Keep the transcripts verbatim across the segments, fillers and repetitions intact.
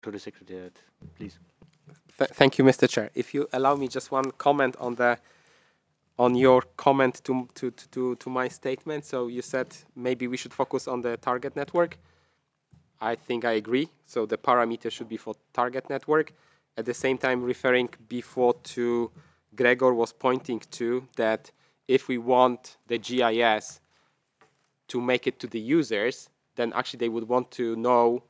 to the Secretariat, please. Th thank you, Mister Chair. If you allow me just one comment on the on your comment to, to, to, to my statement. So you said maybe we should focus on the target network. I think I agree. So the parameter should be for target network. At the same time, referring before to Gregor was pointing to that if we want the G I S to make it to the users, then actually they would want to know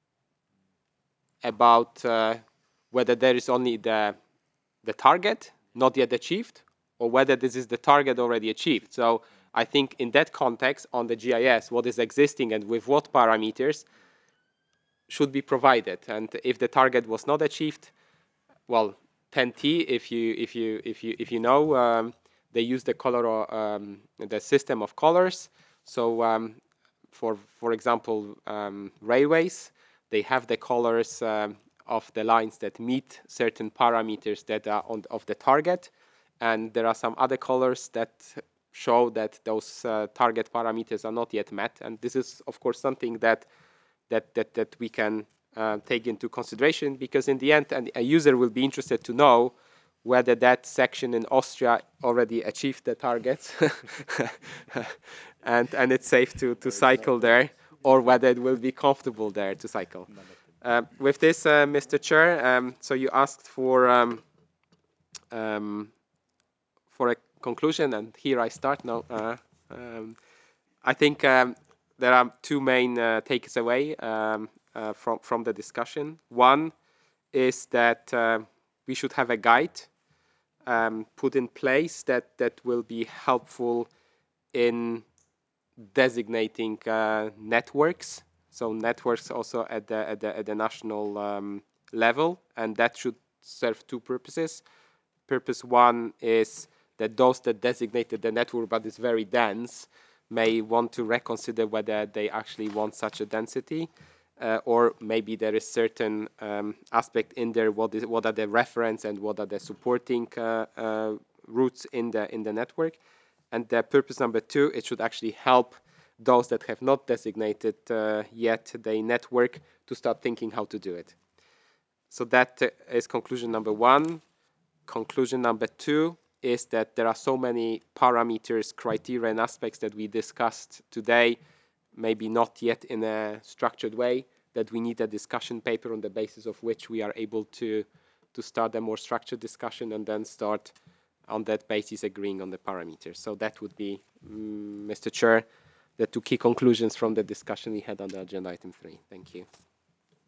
about uh, whether there is only the the target not yet achieved or whether this is the target already achieved. So I think in that context on the G I S, what is existing and with what parameters should be provided. And if the target was not achieved, well, ten T, if you if you if you if you know, um, they use the color um, the system of colors. So um, for for example, um, railways, they have the colors um, of the lines that meet certain parameters that are on of the target, and there are some other colors that show that those uh, target parameters are not yet met. And this is, of course, something that that that that we can uh, take into consideration, because in the end, and a user will be interested to know whether that section in Austria already achieved the targets and and it's safe to to cycle there, or whether it will be comfortable there to cycle. Uh, with this, uh, Mister Chair, um, so you asked for um, um, for a conclusion, and here I start now. Uh, um, I think um, there are two main uh, takes away um, uh, from from the discussion. One is that uh, we should have a guide um, put in place that that will be helpful in designating uh, networks. So networks also at the at the, at the national um, level, and that should serve two purposes. Purpose one is that those that designated the network but is very dense may want to reconsider whether they actually want such a density, uh, or maybe there is certain um, aspect in there. What is what are the reference and what are the supporting uh, uh, routes in the in the network? And the purpose number two, it should actually help those that have not designated uh, yet the network to start thinking how to do it. So that uh, is conclusion number one. Conclusion number two is that there are so many parameters, criteria, and aspects that we discussed today, maybe not yet in a structured way, that we need a discussion paper on the basis of which we are able to to start a more structured discussion and then start on that basis agreeing on the parameters. So that would be, mm, Mister Chair, the two key conclusions from the discussion we had on the agenda item three. Thank you.